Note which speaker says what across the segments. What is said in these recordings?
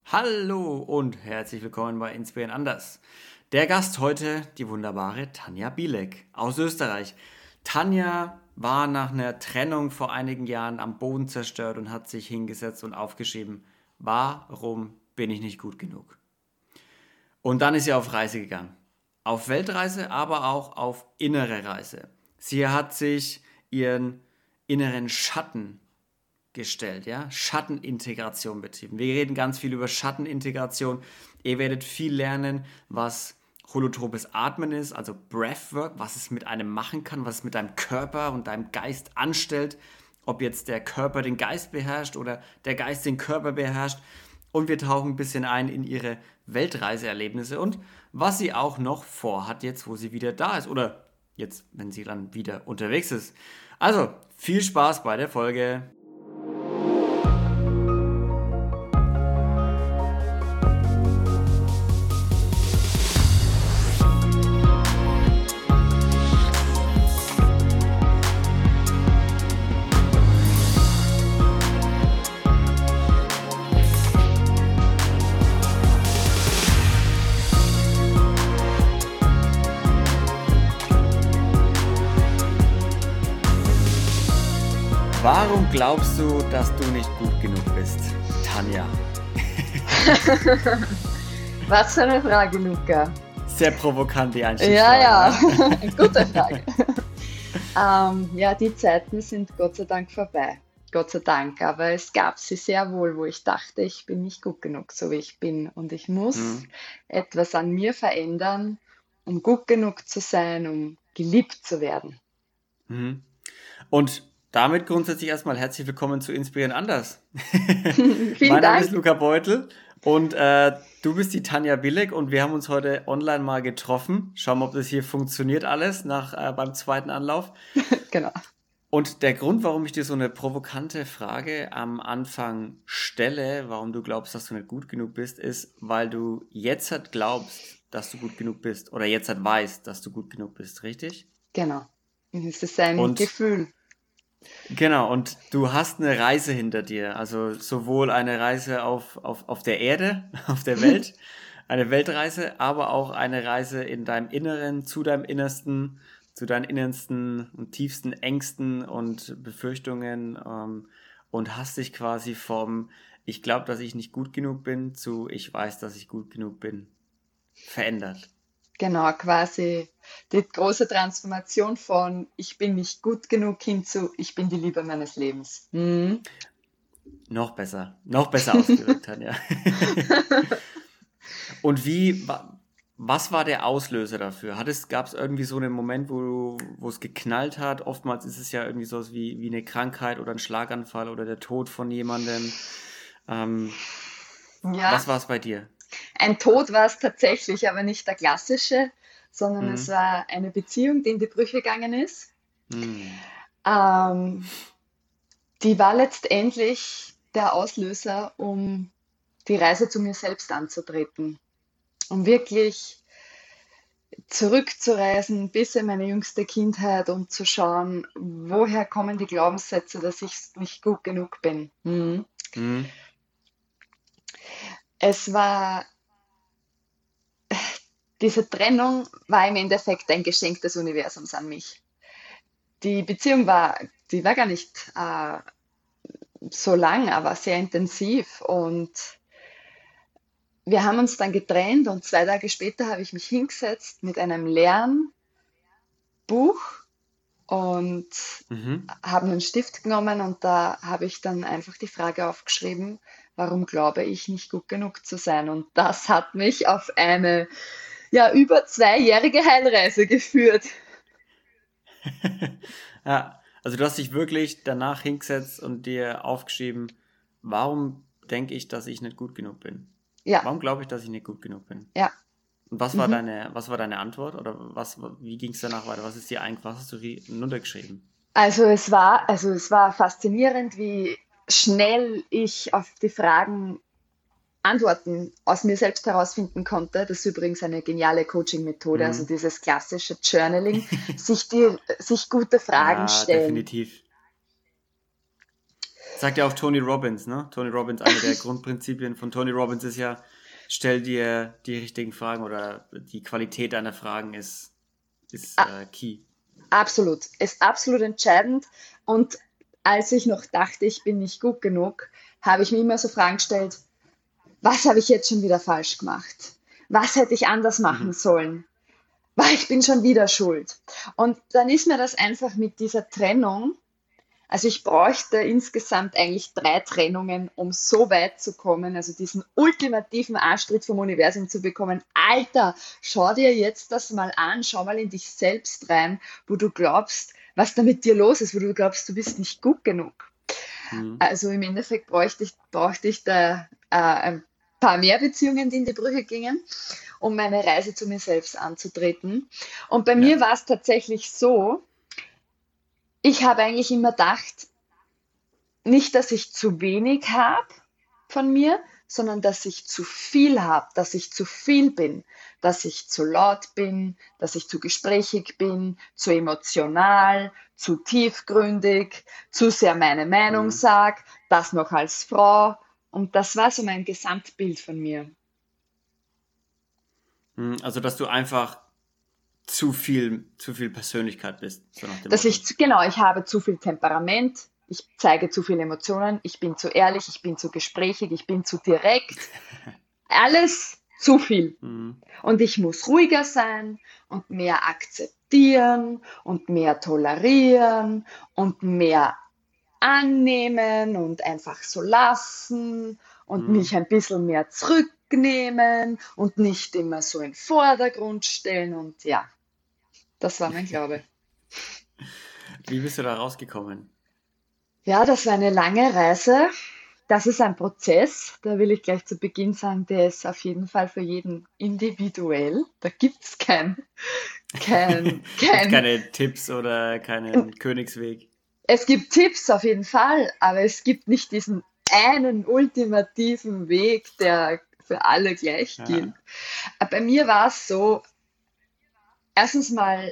Speaker 1: Hallo und herzlich willkommen bei Inspirieren anders. Der Gast heute, die wunderbare Tanja Bielek aus Österreich. Tanja war nach einer Trennung vor einigen Jahren am Boden zerstört und hat sich hingesetzt und aufgeschrieben, warum bin ich nicht gut genug? Und dann ist sie auf Reise gegangen. Auf Weltreise, aber auch auf innere Reise. Sie hat sich ihren inneren Schatten gestellt, ja? Schattenintegration betrieben. Wir reden ganz viel über Schattenintegration. Ihr werdet viel lernen, was holotropes Atmen ist, also Breathwork, was es mit einem machen kann, was es mit deinem Körper und deinem Geist anstellt, ob jetzt der Körper den Geist beherrscht oder der Geist den Körper beherrscht. Und wir tauchen ein bisschen ein in ihre Weltreiseerlebnisse und was sie auch noch vorhat jetzt, wo sie wieder da ist oder jetzt, wenn sie dann wieder unterwegs ist. Also, viel Spaß bei der Folge. Warum glaubst du, dass du nicht gut genug bist, Tanja?
Speaker 2: Was für eine Frage, Luca.
Speaker 1: Sehr provokant die
Speaker 2: Ja,
Speaker 1: Einstiegsfrage. Ne?
Speaker 2: gute Frage. Ja, die Zeiten sind Gott sei Dank vorbei. Gott sei Dank. Aber es gab sie sehr wohl, wo ich dachte, ich bin nicht gut genug, so wie ich bin. Und ich muss
Speaker 1: Hm.
Speaker 2: etwas an mir verändern, um gut genug zu sein, um geliebt zu werden.
Speaker 1: Mhm. Und damit grundsätzlich erstmal herzlich willkommen zu Inspirieren anders.
Speaker 2: Vielen
Speaker 1: Mein Name
Speaker 2: Dank.
Speaker 1: ist Luca Beutel und du bist die Tanja Billig und wir haben uns heute online mal getroffen. Schauen wir, ob das hier funktioniert alles beim zweiten Anlauf.
Speaker 2: Genau.
Speaker 1: Und der Grund, warum ich dir so eine provokante Frage am Anfang stelle, warum du glaubst, dass du nicht gut genug bist, ist, weil du jetzt halt glaubst, dass du gut genug bist oder jetzt halt weißt, dass du gut genug bist, richtig?
Speaker 2: Genau. Es ist ein
Speaker 1: Und
Speaker 2: Gefühl.
Speaker 1: genau, und du hast eine Reise hinter dir, also sowohl eine Reise auf der Erde, auf der Welt, eine Weltreise, aber auch eine Reise in deinem Inneren, zu deinem Innersten, zu deinen innersten und tiefsten Ängsten und Befürchtungen und hast dich quasi vom Ich glaube, dass ich nicht gut genug bin zu Ich weiß, dass ich gut genug bin, verändert.
Speaker 2: Genau, quasi die große Transformation von ich bin nicht gut genug hin zu ich bin die Liebe meines Lebens. Mhm.
Speaker 1: Noch besser ausgedrückt, Tanja. Und was war der Auslöser dafür? Gab es irgendwie so einen Moment, wo es geknallt hat? Oftmals ist es ja irgendwie so wie eine Krankheit oder ein Schlaganfall oder der Tod von jemandem. Ähm,
Speaker 2: Ja,
Speaker 1: Was war es bei dir?
Speaker 2: ein Tod war es tatsächlich, aber nicht der klassische, sondern es
Speaker 1: Hm,
Speaker 2: war eine Beziehung, die in die Brüche gegangen ist.
Speaker 1: hm,
Speaker 2: Ähm, Die war letztendlich der Auslöser, um die Reise zu mir selbst anzutreten, um wirklich zurückzureisen bis in meine jüngste Kindheit und zu schauen, woher kommen die Glaubenssätze, dass ich nicht gut genug bin. Mhm.
Speaker 1: hm,
Speaker 2: Es war, diese Trennung war im Endeffekt ein Geschenk des Universums an mich. Die Beziehung die war gar nicht so lang, aber sehr intensiv und wir haben uns dann getrennt und 2 Tage später habe ich mich hingesetzt mit einem leeren Buch und
Speaker 1: mhm.
Speaker 2: habe einen Stift genommen und da habe ich dann einfach die Frage aufgeschrieben, warum glaube ich nicht gut genug zu sein? Und das hat mich auf eine ja über 2-jährige Heilreise geführt.
Speaker 1: Ja, also du hast dich wirklich danach hingesetzt und dir aufgeschrieben, warum denke ich, dass ich nicht gut genug bin?
Speaker 2: Ja,
Speaker 1: Warum glaube ich, dass ich nicht gut genug bin?
Speaker 2: ja.
Speaker 1: Und
Speaker 2: Mhm.
Speaker 1: was war deine Antwort? Oder wie ging es danach weiter? Was hast du runtergeschrieben?
Speaker 2: Also es war faszinierend, wie schnell ich auf die Fragen Antworten aus mir selbst herausfinden konnte. Das ist übrigens eine geniale Coaching-Methode, also
Speaker 1: Mhm.
Speaker 2: dieses klassische Journaling, sich gute Fragen
Speaker 1: Ja,
Speaker 2: stellen.
Speaker 1: definitiv. Sagt ja auch Tony Robbins, ne? Tony Robbins, eine der Grundprinzipien von Tony Robbins ist ja, stell dir die richtigen Fragen oder die Qualität deiner Fragen ist key.
Speaker 2: Absolut, ist absolut entscheidend. Und als ich noch dachte, ich bin nicht gut genug, habe ich mir immer so Fragen gestellt, was habe ich jetzt schon wieder falsch gemacht? Was hätte ich anders machen
Speaker 1: Mhm.
Speaker 2: sollen? Weil ich bin schon wieder schuld. Und dann ist mir das einfach mit dieser Trennung, also ich bräuchte insgesamt eigentlich 3 Trennungen, um so weit zu kommen, also diesen ultimativen Arschtritt vom Universum zu bekommen. Alter, schau dir jetzt das mal an, schau mal in dich selbst rein, wo du glaubst, was da mit dir los ist, wo du glaubst, du bist nicht gut genug.
Speaker 1: Mhm.
Speaker 2: Also im Endeffekt brauchte ich da ein paar mehr Beziehungen, die in die Brüche gingen, um meine Reise zu mir selbst anzutreten. Und bei
Speaker 1: Ja.
Speaker 2: mir war es tatsächlich so, ich habe eigentlich immer gedacht, nicht, dass ich zu wenig habe von mir, sondern dass ich zu viel habe, dass ich zu viel bin, dass ich zu laut bin, dass ich zu gesprächig bin, zu emotional, zu tiefgründig, zu sehr meine Meinung
Speaker 1: Mhm.
Speaker 2: sag, das noch als Frau. Und das war so mein Gesamtbild von mir.
Speaker 1: Mhm. Also, dass du einfach zu viel Persönlichkeit bist, so nach dem
Speaker 2: Dass
Speaker 1: Motto.
Speaker 2: genau, ich habe zu viel Temperament, ich zeige zu viele Emotionen, ich bin zu ehrlich, ich bin zu gesprächig, ich bin zu direkt. Alles zu viel.
Speaker 1: Mhm.
Speaker 2: Und ich muss ruhiger sein und mehr akzeptieren und mehr tolerieren und mehr annehmen und einfach so lassen und
Speaker 1: Mhm.
Speaker 2: mich ein bisschen mehr zurücknehmen und nicht immer so in den Vordergrund stellen. Und ja, das war mein Glaube.
Speaker 1: Wie bist du da rausgekommen?
Speaker 2: Ja, das war eine lange Reise. Das ist ein Prozess, da will ich gleich zu Beginn sagen, der ist auf jeden Fall für jeden individuell. Da gibt es kein,
Speaker 1: Gibt
Speaker 2: kein,
Speaker 1: keine Tipps oder keinen Königsweg.
Speaker 2: es gibt Tipps auf jeden Fall, aber es gibt nicht diesen einen ultimativen Weg, der für alle gleich gilt.
Speaker 1: Ja.
Speaker 2: Bei mir war es so, erstens mal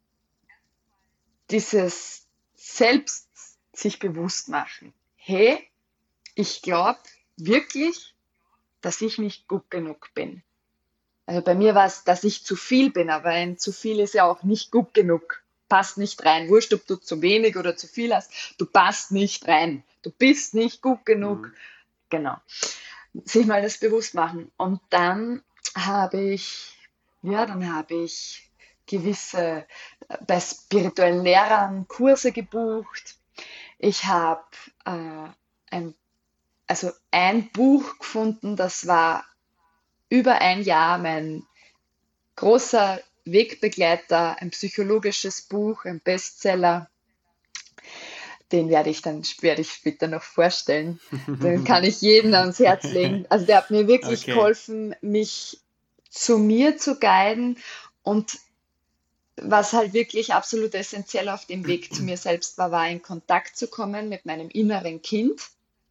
Speaker 2: dieses selbst sich bewusst machen. Hey, ich glaube wirklich, dass ich nicht gut genug bin. Also bei mir war es, dass ich zu viel bin, aber ein zu viel ist ja auch nicht gut genug. Passt nicht rein. Wurscht, ob du zu wenig oder zu viel hast. Du passt nicht rein. Du bist nicht gut genug.
Speaker 1: Mhm.
Speaker 2: Genau. Sich mal das bewusst machen. Und dann habe ich, ja, dann habe ich gewisse bei spirituellen Lehrern Kurse gebucht. Ich habe äh, ein, also ein Buch gefunden, das war über ein Jahr mein großer Wegbegleiter, ein psychologisches Buch, ein Bestseller. Den werde ich später noch vorstellen. Den kann ich jedem ans Herz legen. Also der hat mir wirklich
Speaker 1: Okay.
Speaker 2: geholfen, mich zu mir zu guiden. Und was halt wirklich absolut essentiell auf dem Weg zu mir selbst war, war in Kontakt zu kommen mit meinem inneren Kind.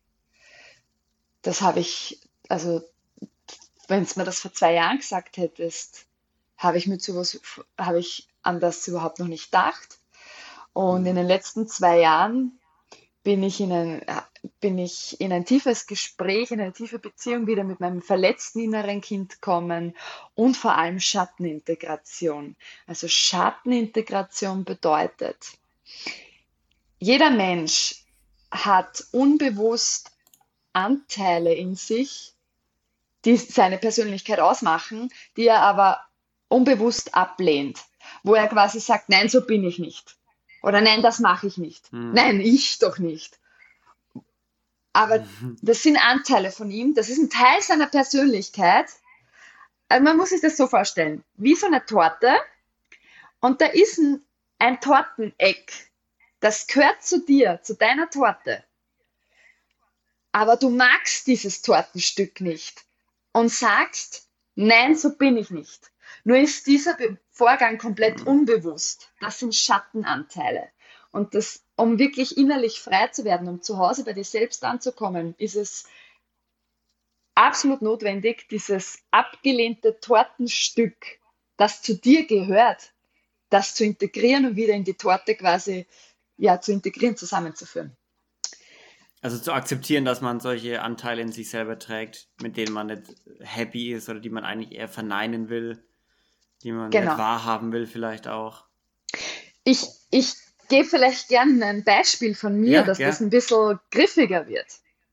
Speaker 2: Das habe ich, also wenn es mir das vor 2 Jahren gesagt hättest, habe ich an das überhaupt noch nicht gedacht. Und in
Speaker 1: Mhm.
Speaker 2: den letzten 2 Jahren bin ich in ein, bin ich in ein tiefes Gespräch, in eine tiefe Beziehung wieder mit meinem verletzten inneren Kind gekommen und vor allem Schattenintegration. Also Schattenintegration bedeutet, jeder Mensch hat unbewusst Anteile in sich, die seine Persönlichkeit ausmachen, die er aber unbewusst ablehnt, wo er quasi sagt, nein, so bin ich nicht. Oder nein, das mache ich nicht.
Speaker 1: Mhm.
Speaker 2: Nein, ich doch nicht. Aber das sind Anteile von ihm, das ist ein Teil seiner Persönlichkeit. Also man muss sich das so vorstellen, wie so eine Torte und da ist ein Torteneck, das gehört zu dir, zu deiner Torte. Aber du magst dieses Tortenstück nicht und sagst, nein, so bin ich nicht. Nur ist dieser Vorgang komplett
Speaker 1: Mhm.
Speaker 2: unbewusst. Das sind Schattenanteile. Und das, um wirklich innerlich frei zu werden, um zu Hause bei dir selbst anzukommen, ist es absolut notwendig, dieses abgelehnte Tortenstück, das zu dir gehört, das zu integrieren und wieder in die Torte quasi, ja, zu integrieren, zusammenzuführen.
Speaker 1: Also zu akzeptieren, dass man solche Anteile in sich selber trägt, mit denen man nicht happy ist oder die man eigentlich eher verneinen will, die man nicht
Speaker 2: Genau.
Speaker 1: wahrhaben will vielleicht auch.
Speaker 2: Ich gebe vielleicht gerne ein Beispiel von mir,
Speaker 1: Ja,
Speaker 2: dass das
Speaker 1: gell?
Speaker 2: ein bisschen griffiger wird.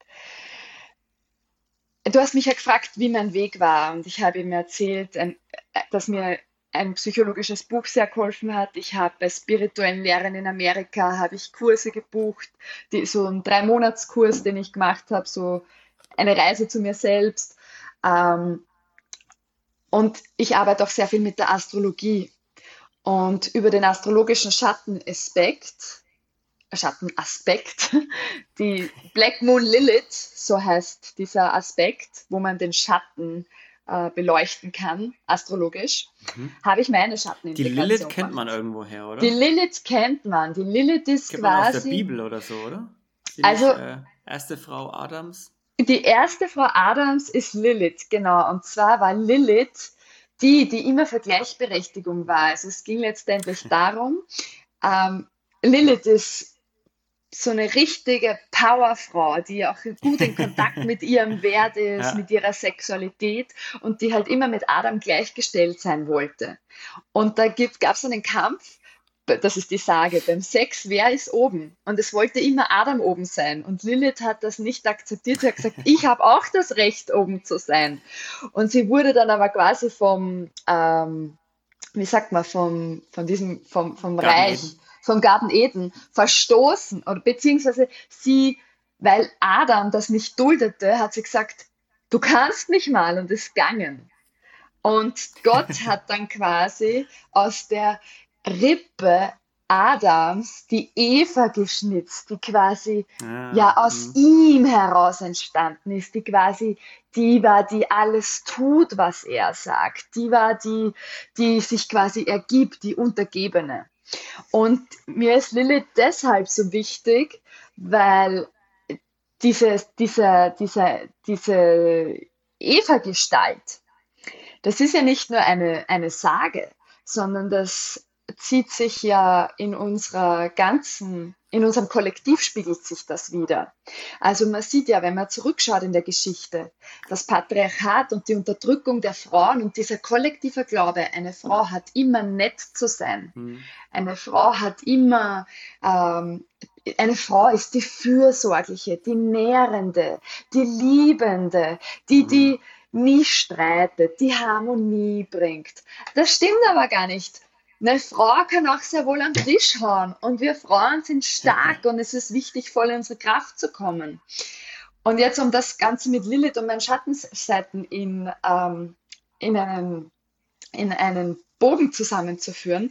Speaker 2: Du hast mich ja gefragt, wie mein Weg war, und ich habe ihm erzählt, dass mir ein psychologisches Buch sehr geholfen hat. Ich habe bei spirituellen Lehrern in Amerika habe ich Kurse gebucht, so einen 3-Monats-Kurs, den ich gemacht habe, so eine Reise zu mir selbst. Ähm, und ich arbeite auch sehr viel mit der Astrologie. Und über den astrologischen Schattenaspekt, die Black Moon Lilith, so heißt dieser Aspekt, wo man den Schatten beleuchten kann, astrologisch,
Speaker 1: Mhm.
Speaker 2: habe ich meine
Speaker 1: Die Lilith
Speaker 2: Schattenintegration
Speaker 1: kennt man
Speaker 2: gemacht.
Speaker 1: irgendwoher,
Speaker 2: Die
Speaker 1: oder?
Speaker 2: Lilith kennt man. Die Lilith ist
Speaker 1: Kennt man aus der
Speaker 2: quasi,
Speaker 1: Bibel oder so, oder? Ist sie nicht
Speaker 2: also
Speaker 1: erste Frau Adams?
Speaker 2: die erste Frau Adams ist Lilith, genau. Und zwar war Lilith die immer für Gleichberechtigung war. Also es ging letztendlich darum, ähm, Lilith ist so eine richtige Powerfrau, die auch gut in Kontakt mit ihrem Wert ist,
Speaker 1: Ja.
Speaker 2: mit ihrer Sexualität, und die halt immer mit Adam gleichgestellt sein wollte. Und da gab es einen Kampf, das ist die Sage, beim Sex, wer ist oben? Und es wollte immer Adam oben sein. Und Lilith hat das nicht akzeptiert. Sie hat gesagt, ich habe auch das Recht, oben zu sein. Und sie wurde dann aber quasi wie sagt man, vom
Speaker 1: Garten
Speaker 2: Reich,
Speaker 1: Eden.
Speaker 2: vom Garten Eden verstoßen, oder beziehungsweise sie, weil Adam das nicht duldete, hat sie gesagt, du kannst mich mal, und ist gegangen. Und Gott hat dann quasi aus der Rippe Adams die Eva geschnitzt, die quasi ja
Speaker 1: Ah,
Speaker 2: aus ihm heraus entstanden ist, die quasi die war, die alles tut, was er sagt, die war die, die sich quasi ergibt, die Untergebene. Und mir ist Lilith deshalb so wichtig, weil diese Eva-Gestalt, das ist ja nicht nur eine Sage, sondern das zieht sich ja in unserem Kollektiv spiegelt sich das wieder. Also man sieht ja, wenn man zurückschaut in der Geschichte, das Patriarchat und die Unterdrückung der Frauen und dieser kollektive Glaube, eine Frau hat immer nett zu sein.
Speaker 1: hm.
Speaker 2: Eine Frau hat immer, ähm, eine Frau ist die Fürsorgliche, die Nährende, die Liebende, die nie streitet, die Harmonie bringt. Das stimmt aber gar nicht. Eine Frau kann auch sehr wohl am Tisch hauen, und wir Frauen sind stark, und es ist wichtig, voll in unsere Kraft zu kommen. Und jetzt, um das Ganze mit Lilith und meinen Schattenseiten in einen, in einen Bogen zusammenzuführen,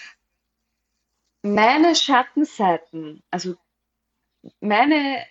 Speaker 2: meine Schattenseiten, also meine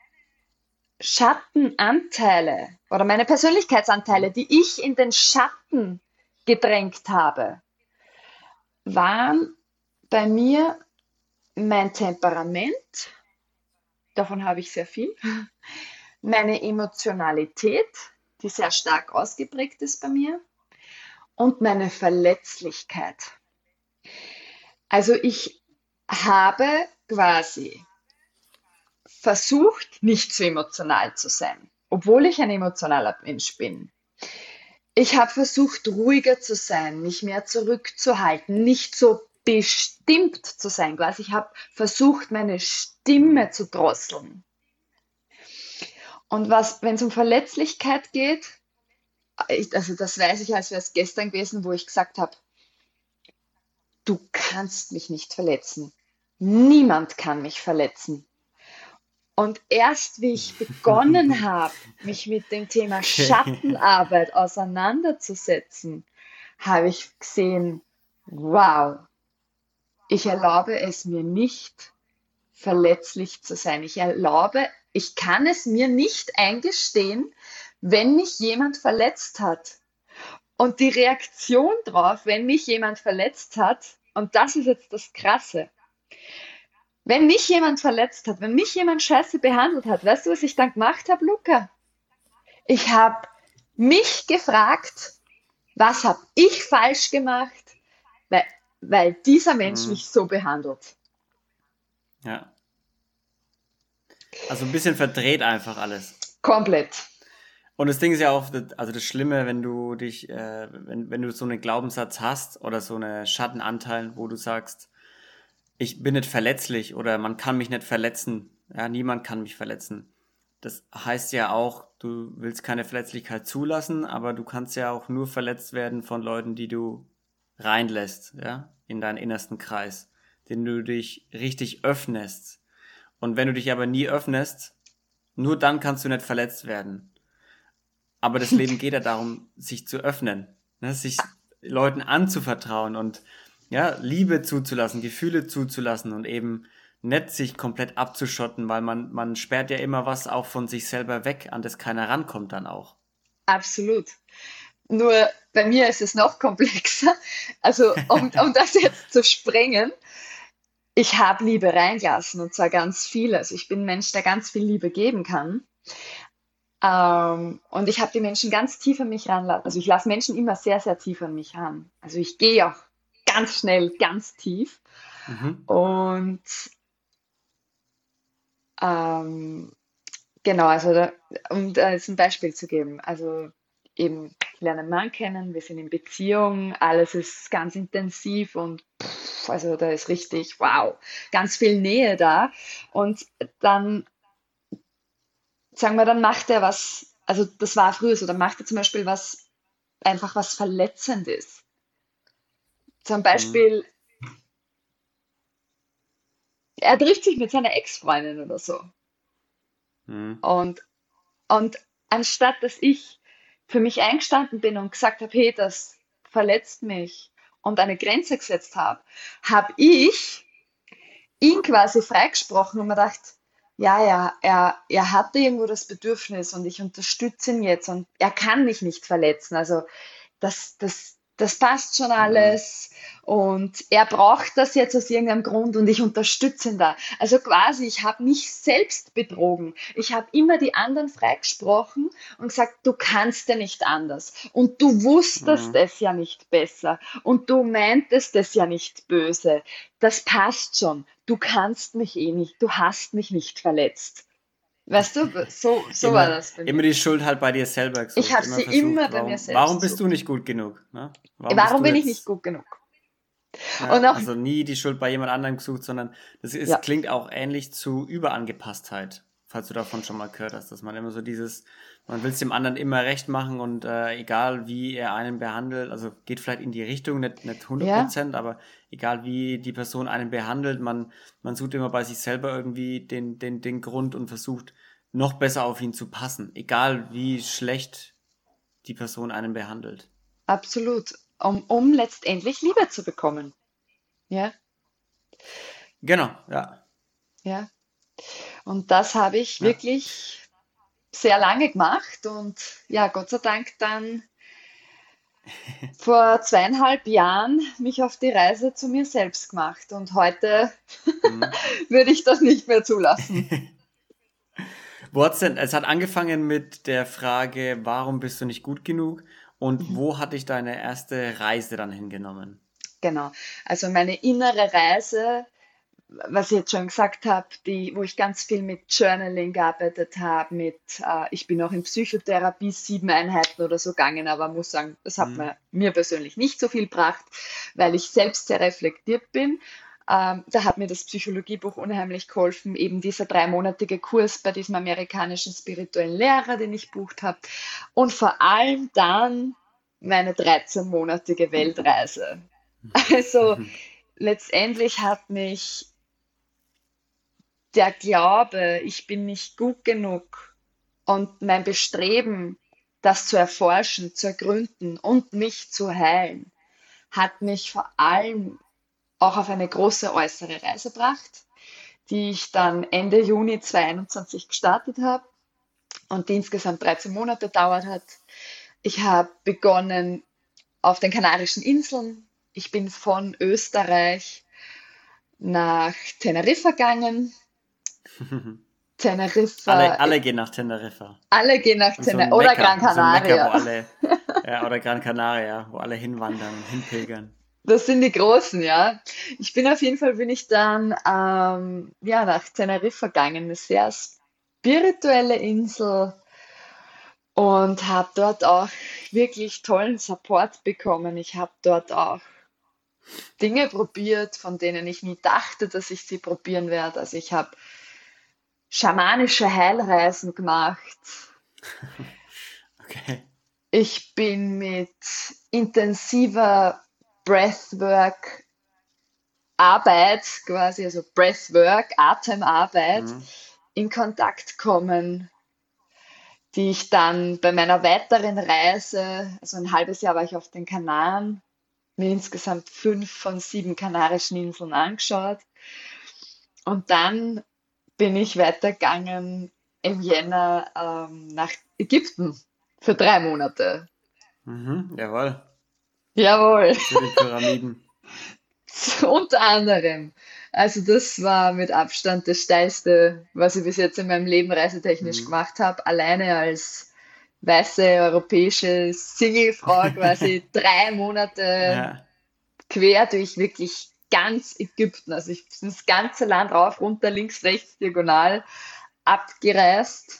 Speaker 2: Schattenanteile oder meine Persönlichkeitsanteile, die ich in den Schatten gedrängt habe, waren bei mir mein Temperament, davon habe ich sehr viel, meine Emotionalität, die sehr stark ausgeprägt ist bei mir, und meine Verletzlichkeit. Also ich habe quasi versucht, nicht so emotional zu sein, obwohl ich ein emotionaler Mensch bin. Ich habe versucht, ruhiger zu sein, mich mehr zurückzuhalten, nicht so bestimmt zu sein. Quasi ich habe versucht, meine Stimme zu drosseln. Und wenn es um Verletzlichkeit geht, also das weiß ich, als wäre es gestern gewesen, wo ich gesagt habe, du kannst mich nicht verletzen. Niemand kann mich verletzen. Und erst wie ich begonnen habe, mich mit dem Thema
Speaker 1: Okay.
Speaker 2: Schattenarbeit auseinanderzusetzen, habe ich gesehen, wow, ich erlaube es mir nicht, verletzlich zu sein. Ich kann es mir nicht eingestehen, wenn mich jemand verletzt hat. Und die Reaktion darauf, wenn mich jemand verletzt hat, und das ist jetzt das Krasse, wenn mich jemand verletzt hat, wenn mich jemand scheiße behandelt hat, weißt du, was ich dann gemacht habe, Luca? Ich habe mich gefragt, was habe ich falsch gemacht, weil, weil dieser Mensch
Speaker 1: Hm.
Speaker 2: mich so behandelt.
Speaker 1: Ja. Also ein bisschen verdreht einfach alles.
Speaker 2: Komplett.
Speaker 1: Und das Ding ist ja auch, also das Schlimme, wenn du dich, wenn du so einen Glaubenssatz hast oder so einen Schattenanteil, wo du sagst, ich bin nicht verletzlich oder man kann mich nicht verletzen. Ja, niemand kann mich verletzen. Das heißt ja auch, du willst keine Verletzlichkeit zulassen, aber du kannst ja auch nur verletzt werden von Leuten, die du reinlässt, ja, in deinen innersten Kreis, den du dich richtig öffnest. Und wenn du dich aber nie öffnest, nur dann kannst du nicht verletzt werden. Aber das Leben geht ja darum, sich zu öffnen, ne? Sich Leuten anzuvertrauen und ja, Liebe zuzulassen, Gefühle zuzulassen und eben nicht sich komplett abzuschotten, weil man sperrt ja immer was auch von sich selber weg, an das keiner rankommt dann auch.
Speaker 2: Absolut. Nur bei mir ist es noch komplexer. Also, um das jetzt zu sprengen, ich habe Liebe reingelassen und zwar ganz viel. Also ich bin ein Mensch, der ganz viel Liebe geben kann. Und ich habe die Menschen ganz tief an mich ranlassen. Also ich lasse Menschen immer sehr, sehr tief an mich ran. Also ich gehe auch ganz schnell, ganz tief.
Speaker 1: Mhm.
Speaker 2: Und ähm, genau, also um da jetzt ein Beispiel zu geben. Also eben, ich lerne einen Mann kennen, wir sind in Beziehung, alles ist ganz intensiv und also da ist richtig, wow, ganz viel Nähe da. Und dann, sagen wir, dann macht er was, also das war früher so, dann macht er zum Beispiel was, einfach was Verletzendes. Zum
Speaker 1: Mhm.
Speaker 2: Beispiel, er trifft sich mit seiner Ex-Freundin oder so.
Speaker 1: Mhm.
Speaker 2: Und, und anstatt dass ich für mich eingestanden bin und gesagt habe, hey, das verletzt mich und eine Grenze gesetzt habe, habe ich ihn quasi freigesprochen und mir gedacht, ja, ja, er hatte irgendwo das Bedürfnis und ich unterstütze ihn jetzt und er kann mich nicht verletzen. Also das passt schon
Speaker 1: Mhm.
Speaker 2: alles und er braucht das jetzt aus irgendeinem Grund und ich unterstütze ihn da. Also quasi, ich habe mich selbst betrogen. Ich habe immer die anderen freigesprochen und gesagt, du kannst ja nicht anders. Und du wusstest
Speaker 1: Mhm.
Speaker 2: es ja nicht besser und du meintest es ja nicht böse. Das passt schon. Du kannst mich eh nicht, du hast mich nicht verletzt. Weißt du, so war
Speaker 1: Immer,
Speaker 2: das bei
Speaker 1: immer
Speaker 2: mir.
Speaker 1: die Schuld halt bei dir selber
Speaker 2: Ich
Speaker 1: gesucht,
Speaker 2: habe
Speaker 1: immer
Speaker 2: sie immer
Speaker 1: versucht,
Speaker 2: bei mir
Speaker 1: warum
Speaker 2: selbst
Speaker 1: bist du
Speaker 2: gesucht.
Speaker 1: nicht gut genug, ne? Warum bist
Speaker 2: Warum
Speaker 1: du
Speaker 2: bin ich nicht
Speaker 1: jetzt,
Speaker 2: gut genug? Und
Speaker 1: ja,
Speaker 2: auch,
Speaker 1: also nie die Schuld bei jemand anderem gesucht, sondern
Speaker 2: ja,
Speaker 1: klingt auch ähnlich zu Überangepasstheit, falls du davon schon mal gehört hast, dass man immer so dieses, man will es dem anderen immer recht machen und egal wie er einen behandelt, also geht vielleicht in die Richtung, nicht
Speaker 2: ja,
Speaker 1: 100%, aber egal wie die Person einen behandelt, man sucht immer bei sich selber irgendwie den Grund und versucht noch besser auf ihn zu passen, egal wie schlecht die Person einen behandelt.
Speaker 2: absolut. Um letztendlich Liebe zu bekommen. Ja,
Speaker 1: Genau, ja.
Speaker 2: ja. Und das habe ich
Speaker 1: Ja.
Speaker 2: wirklich sehr lange gemacht und ja, Gott sei Dank dann vor 2,5 Jahren mich auf die Reise zu mir selbst gemacht. Und heute
Speaker 1: Mhm.
Speaker 2: würde ich das nicht mehr zulassen.
Speaker 1: Wo hat's denn, es hat angefangen mit der Frage, warum bist du nicht gut genug? Und
Speaker 2: Mhm.
Speaker 1: wo hat dich deine erste Reise dann hingenommen?
Speaker 2: Genau. Also meine innere Reise, was ich jetzt schon gesagt habe, wo ich ganz viel mit Journaling gearbeitet habe, ich bin auch in Psychotherapie 7 Einheiten oder so gegangen, aber muss sagen, das hat
Speaker 1: Mhm.
Speaker 2: mir persönlich nicht so viel gebracht, weil ich selbst sehr reflektiert bin. Da hat mir das Psychologiebuch unheimlich geholfen, eben dieser 3-monatige Kurs bei diesem amerikanischen spirituellen Lehrer, den ich bucht habe. Und vor allem dann meine 13-monatige Weltreise. Also letztendlich hat mich der Glaube, ich bin nicht gut genug und mein Bestreben, das zu erforschen, zu ergründen und mich zu heilen, hat mich vor allem auch auf eine große äußere Reise gebracht, die ich dann Ende Juni 2021 gestartet habe und die insgesamt 13 Monate gedauert hat. Ich habe begonnen auf den Kanarischen Inseln. Ich bin von Österreich nach Teneriffa gegangen.
Speaker 1: Alle,
Speaker 2: Teneriffa,
Speaker 1: alle gehen nach Teneriffa.
Speaker 2: alle gehen nach
Speaker 1: Wie so
Speaker 2: Teneriffa
Speaker 1: ein
Speaker 2: oder
Speaker 1: Mekka,
Speaker 2: Gran
Speaker 1: wie so ein Mekka, wo
Speaker 2: Canaria.
Speaker 1: alle, ja, oder Gran Canaria, wo alle hinwandern und hinpilgern.
Speaker 2: Das sind die Großen, ja. Ich bin auf jeden Fall, bin ich dann ja, nach Teneriffa gegangen. Eine sehr spirituelle Insel und habe dort auch wirklich tollen Support bekommen. Ich habe dort auch Dinge probiert, von denen ich nie dachte, dass ich sie probieren werde. Also ich habe schamanische Heilreisen gemacht.
Speaker 1: Okay.
Speaker 2: Ich bin mit intensiver Breathwork Arbeit quasi, also Breathwork, Atemarbeit,
Speaker 1: Mhm.
Speaker 2: in Kontakt kommen, die ich dann bei meiner weiteren Reise, also ein halbes Jahr war ich auf den Kanaren, mir insgesamt 5 von 7 kanarischen Inseln angeschaut. Und dann bin ich weitergegangen im Jänner nach Ägypten für 3 Monate.
Speaker 1: Mhm. Jawohl.
Speaker 2: Jawohl,
Speaker 1: Zu den Pyramiden.
Speaker 2: unter anderem. Also das war mit Abstand das Steilste, was ich bis jetzt in meinem Leben reisetechnisch
Speaker 1: Mhm.
Speaker 2: gemacht habe. Alleine als weiße europäische Singlefrau quasi 3 Monate
Speaker 1: Ja.
Speaker 2: quer durch wirklich ganz Ägypten. Also ich bin das ganze Land rauf, runter, links, rechts, diagonal abgereist.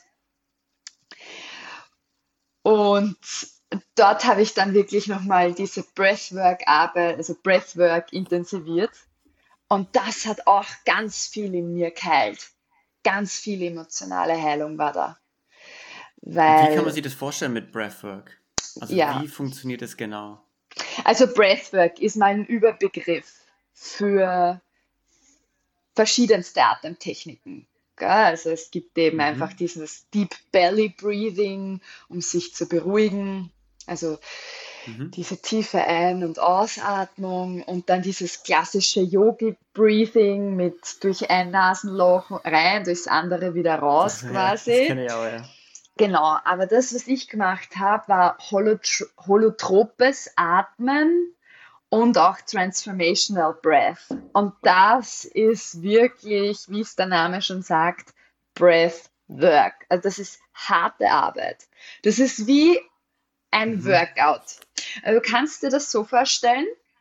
Speaker 2: Und dort habe ich dann wirklich nochmal diese Breathwork-Arbeit, also Breathwork intensiviert. Und das hat auch ganz viel in mir geheilt. Ganz viel emotionale Heilung war da.
Speaker 1: Und wie kann man
Speaker 2: Weil,
Speaker 1: sich das vorstellen mit Breathwork? Also
Speaker 2: ja,
Speaker 1: wie funktioniert das genau?
Speaker 2: also Breathwork ist mal ein Überbegriff für verschiedenste Atemtechniken. Gell? Also es gibt eben einfach
Speaker 1: Mhm.
Speaker 2: dieses Deep Belly Breathing, um sich zu beruhigen. Also
Speaker 1: Mhm.
Speaker 2: diese tiefe Ein- und Ausatmung und dann dieses klassische Yogi Breathing mit durch ein Nasenloch rein, durchs andere wieder raus
Speaker 1: Ja, das
Speaker 2: quasi.
Speaker 1: kenne ich auch, ja.
Speaker 2: Genau, aber das, was ich gemacht habe, war holotropes Atmen und auch Transformational Breath. Und das ist wirklich, wie es der Name schon sagt, Breathwork. Also das ist harte Arbeit. Das ist wie ein
Speaker 1: Mhm.
Speaker 2: Workout. Also du kannst dir das so vorstellen,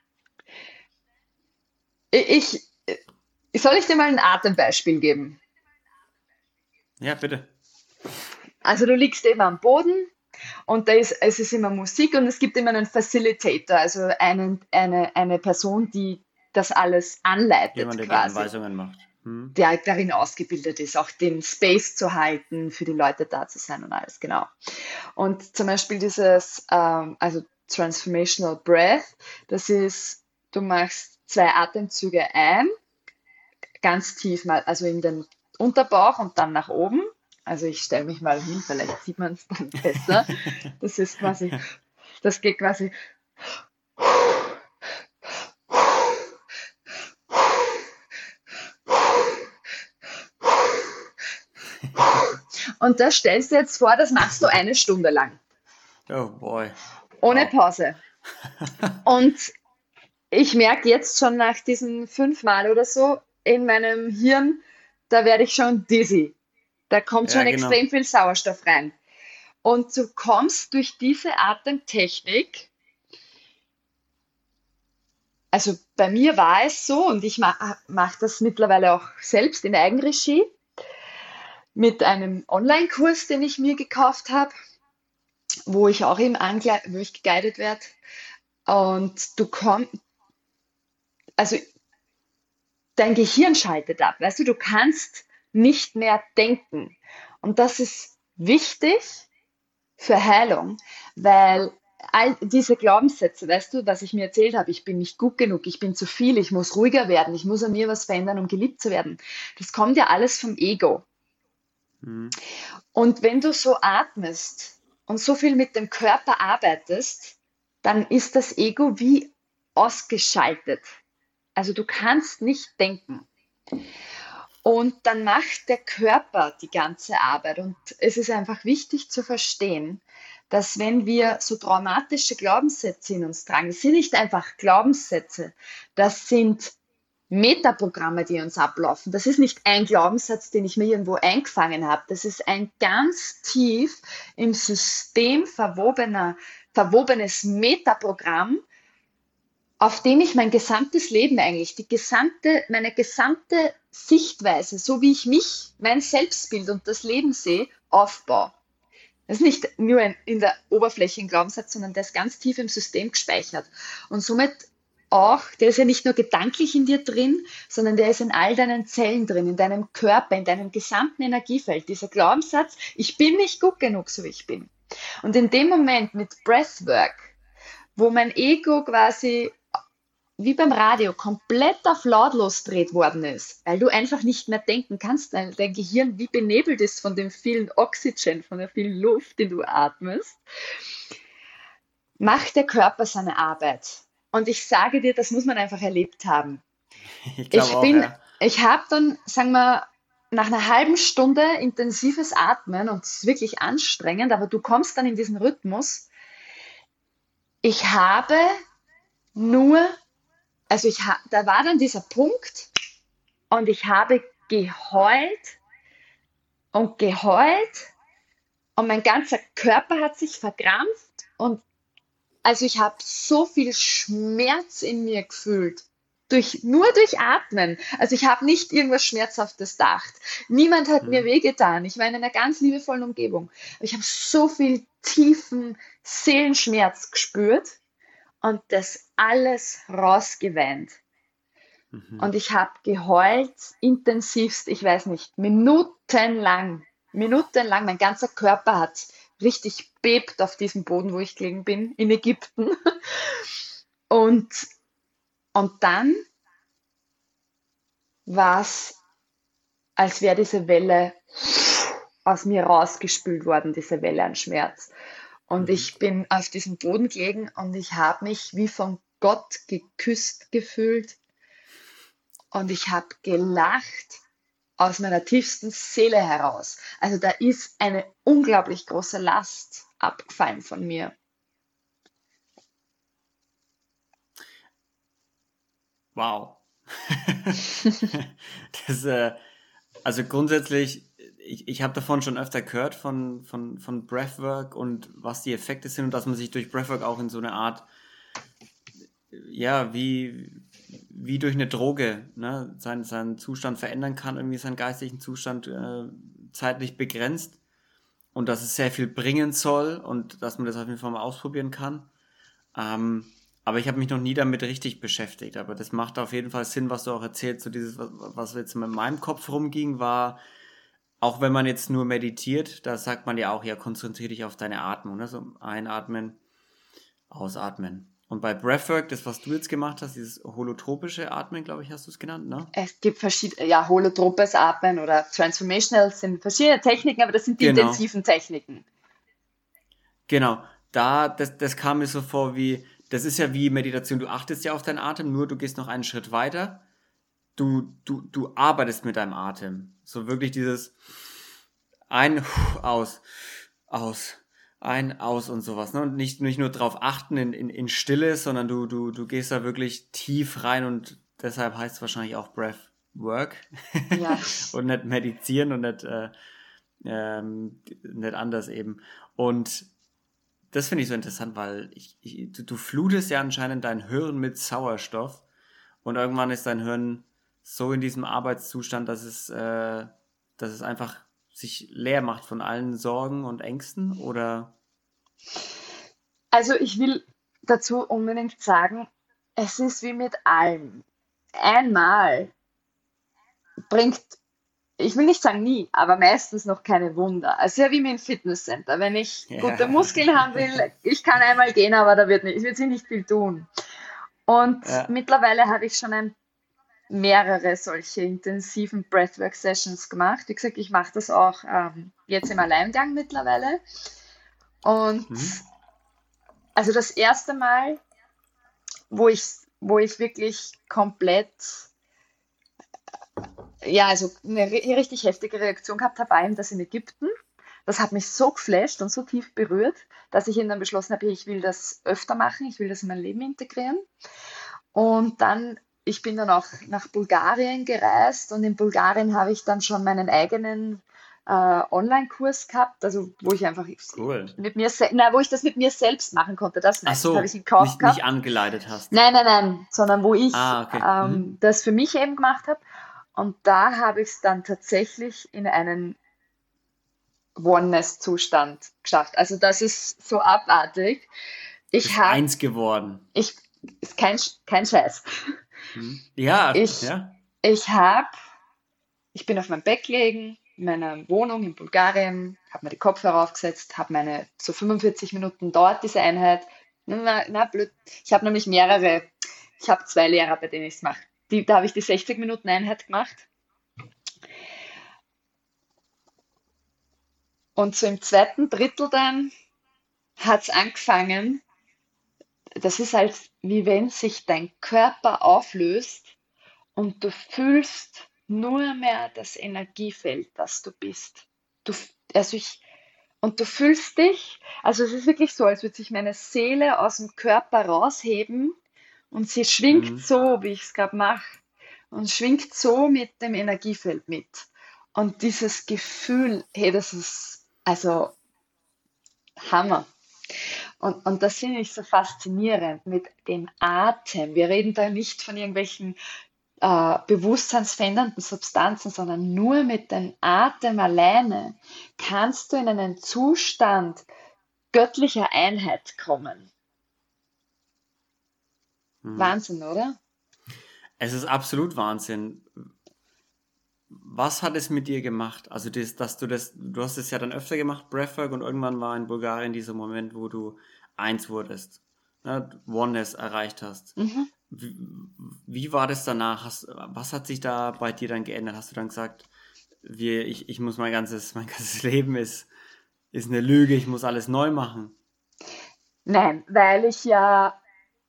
Speaker 2: ich, soll ich dir mal ein Atembeispiel geben?
Speaker 1: Ja, bitte.
Speaker 2: Also du liegst eben am Boden und es ist immer Musik und es gibt immer einen Facilitator, also eine Person, die das alles anleitet
Speaker 1: Jemand, der die
Speaker 2: quasi,
Speaker 1: Anweisungen macht. Mhm.
Speaker 2: der darin ausgebildet ist, auch den Space zu halten, für die Leute da zu sein und alles, genau. Und zum Beispiel dieses, also Transformational Breath, das ist, du machst 2 Atemzüge ein, ganz tief mal, also in den Unterbauch und dann nach oben. Also ich stelle mich mal hin, vielleicht sieht man es dann besser. Das ist quasi, das geht quasi. Und das stellst du jetzt vor, das machst du eine Stunde lang,
Speaker 1: Oh boy.
Speaker 2: ohne
Speaker 1: Wow.
Speaker 2: Pause. Und ich merke jetzt schon nach diesen 5 Mal oder so in meinem Hirn, da werde ich schon dizzy. Da kommt
Speaker 1: Ja,
Speaker 2: schon
Speaker 1: genau.
Speaker 2: extrem viel Sauerstoff rein. Und du kommst durch diese Atemtechnik, also bei mir war es so und ich mache das mittlerweile auch selbst in Eigenregie mit einem Online-Kurs, den ich mir gekauft habe, wo ich auch wo ich geguidet werde. Und du kommst, also dein Gehirn schaltet ab, weißt du, du kannst nicht mehr denken. Und das ist wichtig für Heilung, weil all diese Glaubenssätze, weißt du, was ich mir erzählt habe, ich bin nicht gut genug, ich bin zu viel, ich muss ruhiger werden, ich muss an mir was verändern, um geliebt zu werden. Das kommt ja alles vom Ego.
Speaker 1: Mhm.
Speaker 2: Und wenn du so atmest und so viel mit dem Körper arbeitest, dann ist das Ego wie ausgeschaltet. Also du kannst nicht denken. Und dann macht der Körper die ganze Arbeit. Und es ist einfach wichtig zu verstehen, dass wenn wir so traumatische Glaubenssätze in uns tragen, das sind nicht einfach Glaubenssätze, das sind Metaprogramme, die uns ablaufen. Das ist nicht ein Glaubenssatz, den ich mir irgendwo eingefangen habe. Das ist ein ganz tief im System verwobenes Metaprogramm, auf dem ich mein gesamtes Leben eigentlich, meine gesamte Sichtweise, so wie ich mich, mein Selbstbild und das Leben sehe, aufbaue. Das ist nicht nur in der Oberfläche ein Glaubenssatz, sondern der ist ganz tief im System gespeichert. Und somit auch, der ist ja nicht nur gedanklich in dir drin, sondern der ist in all deinen Zellen drin, in deinem Körper, in deinem gesamten Energiefeld. Dieser Glaubenssatz, ich bin nicht gut genug, so wie ich bin. Und in dem Moment mit Breathwork, wo mein Ego quasi wie beim Radio komplett auf lautlos dreht worden ist, weil du einfach nicht mehr denken kannst, weil dein Gehirn wie benebelt ist von dem vielen Oxygen, von der vielen Luft, die du atmest, macht der Körper seine Arbeit. Und ich sage dir, das muss man einfach erlebt haben.
Speaker 1: Ich glaube auch, ja.
Speaker 2: Ich habe dann, sagen wir, nach einer halben Stunde intensives Atmen, und es ist wirklich anstrengend, aber du kommst dann in diesen Rhythmus. Ich habe nur, da war dann dieser Punkt und ich habe geheult und geheult und mein ganzer Körper hat sich verkrampft und also ich habe so viel Schmerz in mir gefühlt. Nur durch Atmen. Also ich habe nicht irgendwas Schmerzhaftes gedacht. Niemand hat mir wehgetan. Ich war in einer ganz liebevollen Umgebung. Aber ich habe so viel tiefen Seelenschmerz gespürt und das alles rausgeweint. Und ich habe geheult, intensivst, ich weiß nicht, minutenlang. Mein ganzer Körper hat richtig bebt auf diesem Boden, wo ich gelegen bin, in Ägypten. Und dann war es, als wäre diese Welle aus mir rausgespült worden, diese Welle an Schmerz. Und ich bin auf diesem Boden gelegen und ich habe mich wie von Gott geküsst gefühlt. Und ich habe gelacht aus meiner tiefsten Seele heraus. Also da ist eine unglaublich große Last abgefallen von mir.
Speaker 1: Wow. Also grundsätzlich, ich habe davon schon öfter gehört von Breathwork und was die Effekte sind und dass man sich durch Breathwork auch in so eine Art, ja, wie durch eine Droge, ne, seinen Zustand verändern kann, irgendwie seinen geistigen Zustand zeitlich begrenzt und dass es sehr viel bringen soll und dass man das auf jeden Fall mal ausprobieren kann. Aber ich habe mich noch nie damit richtig beschäftigt. Aber das macht auf jeden Fall Sinn, was du auch erzählst. So dieses, was jetzt in meinem Kopf rumging, war, auch wenn man jetzt nur meditiert, da sagt man ja auch, ja, konzentriere dich auf deine Atmung. Ne? So einatmen, ausatmen. Und bei Breathwork, das, was du jetzt gemacht hast, dieses holotropische Atmen, glaube ich, hast du es genannt, ne?
Speaker 2: Es gibt verschiedene, ja, holotropes Atmen oder Transformational sind verschiedene Techniken, aber das sind die intensiven Techniken.
Speaker 1: Genau, das kam mir so vor wie, das ist ja wie Meditation, du achtest ja auf deinen Atem, nur du gehst noch einen Schritt weiter, du arbeitest mit deinem Atem. So wirklich dieses ein, aus, ein, aus und sowas. Ne? Und nicht nur drauf achten in Stille, sondern du gehst da wirklich tief rein und deshalb heißt es wahrscheinlich auch Breathwork.
Speaker 2: Ja.
Speaker 1: Und nicht meditieren und nicht anders eben. Und das finde ich so interessant, weil du flutest ja anscheinend dein Hirn mit Sauerstoff und irgendwann ist dein Hirn so in diesem Arbeitszustand, dass es einfach sich leer macht von allen Sorgen und Ängsten, oder?
Speaker 2: Also ich will dazu unbedingt sagen, es ist wie mit allem. Einmal bringt, ich will nicht sagen nie, aber meistens noch keine Wunder. Also ja wie mit dem Fitnesscenter. Wenn ich gute Muskeln haben will, ich kann einmal gehen, aber es wird sich nicht viel tun. Und mittlerweile habe ich schon mehrere solche intensiven Breathwork-Sessions gemacht. Wie gesagt, ich mache das auch jetzt im Alleingang mittlerweile. Und also das erste Mal, wo ich wirklich komplett, ja, also eine richtig heftige Reaktion gehabt habe, war eben das in Ägypten. Das hat mich so geflasht und so tief berührt, dass ich dann beschlossen habe, ich will das öfter machen, ich will das in mein Leben integrieren. Und dann, ich bin dann auch nach Bulgarien gereist und in Bulgarien habe ich dann schon meinen eigenen Online-Kurs gehabt, also wo ich einfach
Speaker 1: Cool.
Speaker 2: wo ich das mit mir selbst machen konnte. Das
Speaker 1: Ach so,
Speaker 2: habe ich gekauft
Speaker 1: nicht angeleitet hast.
Speaker 2: Nein, sondern wo ich
Speaker 1: Okay.
Speaker 2: das für mich eben gemacht habe. Und da habe ich es dann tatsächlich in einen Oneness-Zustand geschafft. Also das ist so abartig. Ich
Speaker 1: Bist
Speaker 2: habe,
Speaker 1: eins geworden.
Speaker 2: ich, ist kein Scheiß.
Speaker 1: Hm? Ja,
Speaker 2: Ich,
Speaker 1: ja.
Speaker 2: ich habe, ich bin auf meinem Bett gelegen, in meiner Wohnung in Bulgarien, habe mir die Kopfhörer aufgesetzt, habe meine so 45 Minuten dauert diese Einheit. Blöd. Ich habe nämlich ich habe zwei Lehrer, bei denen ich es mache. Da habe ich die 60 Minuten Einheit gemacht. Und so im zweiten Drittel dann hat es angefangen. Das ist halt, wie wenn sich dein Körper auflöst und du fühlst nur mehr das Energiefeld, das du bist. Du, also ich, und du fühlst dich, also es ist wirklich so, als würde sich meine Seele aus dem Körper rausheben und sie schwingt
Speaker 1: Hm.
Speaker 2: so, wie ich es gerade mache, und schwingt so mit dem Energiefeld mit. Und dieses Gefühl, hey, das ist also Hammer. Und das finde ich so faszinierend mit dem Atem. Wir reden da nicht von irgendwelchen bewusstseinsverändernden Substanzen, sondern nur mit dem Atem alleine kannst du in einen Zustand göttlicher Einheit kommen.
Speaker 1: Hm.
Speaker 2: Wahnsinn, oder?
Speaker 1: Es ist absolut Wahnsinn. Was hat es mit dir gemacht? Also, du hast es ja dann öfter gemacht, Breathwork, und irgendwann war in Bulgarien dieser Moment, wo du eins wurdest, ne, Oneness erreicht hast.
Speaker 2: Mhm.
Speaker 1: Wie, wie war das danach? Was hat sich da bei dir dann geändert? Hast du dann gesagt, ich muss mein ganzes Leben ist eine Lüge, ich muss alles neu machen?
Speaker 2: Nein, weil ich ja,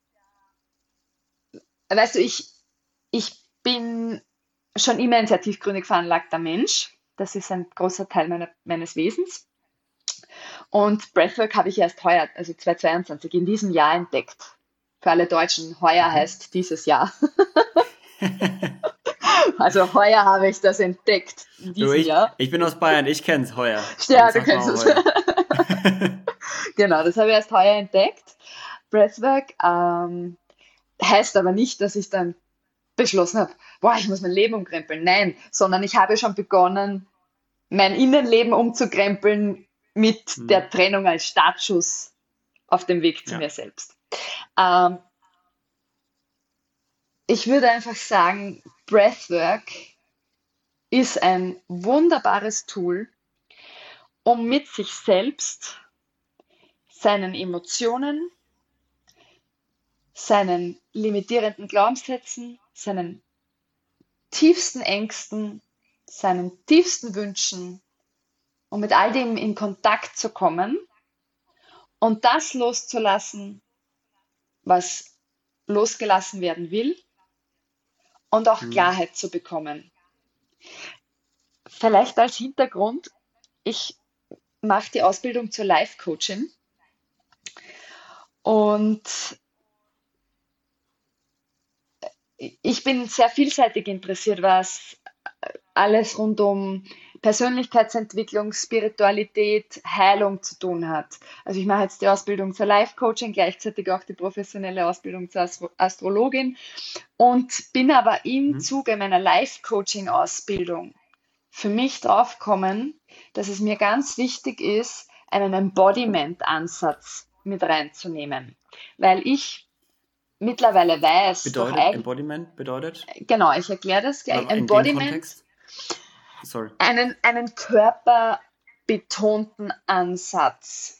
Speaker 2: weißt du, ich bin schon immer ein sehr tiefgründig veranlagter Mensch. Das ist ein großer Teil meines Wesens. Und Breathwork habe ich erst heuer, also 2022, in diesem Jahr entdeckt. Für alle Deutschen, heuer
Speaker 1: Mhm.
Speaker 2: heißt dieses Jahr. Also heuer habe ich das entdeckt in
Speaker 1: Du,
Speaker 2: diesem Jahr.
Speaker 1: ich bin aus Bayern, ich kenn's heuer. Dann
Speaker 2: Ja, du
Speaker 1: sag
Speaker 2: kennst
Speaker 1: mal
Speaker 2: es.
Speaker 1: heuer.
Speaker 2: Genau, das habe ich erst heuer entdeckt. Breathwork heißt aber nicht, dass ich dann beschlossen habe, boah, ich muss mein Leben umkrempeln. Nein, sondern ich habe schon begonnen, mein Innenleben umzukrempeln mit
Speaker 1: Hm.
Speaker 2: der Trennung als Startschuss auf dem Weg zu
Speaker 1: Ja.
Speaker 2: mir selbst. Ähm, Ich würde einfach sagen, Breathwork ist ein wunderbares Tool, um mit sich selbst, seinen Emotionen, seinen limitierenden Glaubenssätzen, seinen tiefsten Ängsten, seinen tiefsten Wünschen und mit all dem in Kontakt zu kommen und das loszulassen, was losgelassen werden will und auch
Speaker 1: Hm.
Speaker 2: Klarheit zu bekommen. Vielleicht als Hintergrund, ich mache die Ausbildung zur Life-Coachin und ich bin sehr vielseitig interessiert, was alles rund um Persönlichkeitsentwicklung, Spiritualität, Heilung zu tun hat. Also ich mache jetzt die Ausbildung zur Life-Coaching, gleichzeitig auch die professionelle Ausbildung zur Astrologin und bin aber im
Speaker 1: Mhm.
Speaker 2: Zuge meiner Life-Coaching-Ausbildung für mich draufgekommen, dass es mir ganz wichtig ist, einen Embodiment-Ansatz mit reinzunehmen, weil ich mittlerweile weiß, durch
Speaker 1: Embodiment bedeutet?
Speaker 2: genau, ich erkläre das gleich,
Speaker 1: Oder in dem
Speaker 2: Embodiment,
Speaker 1: Kontext? Sorry.
Speaker 2: einen körperbetonten Ansatz.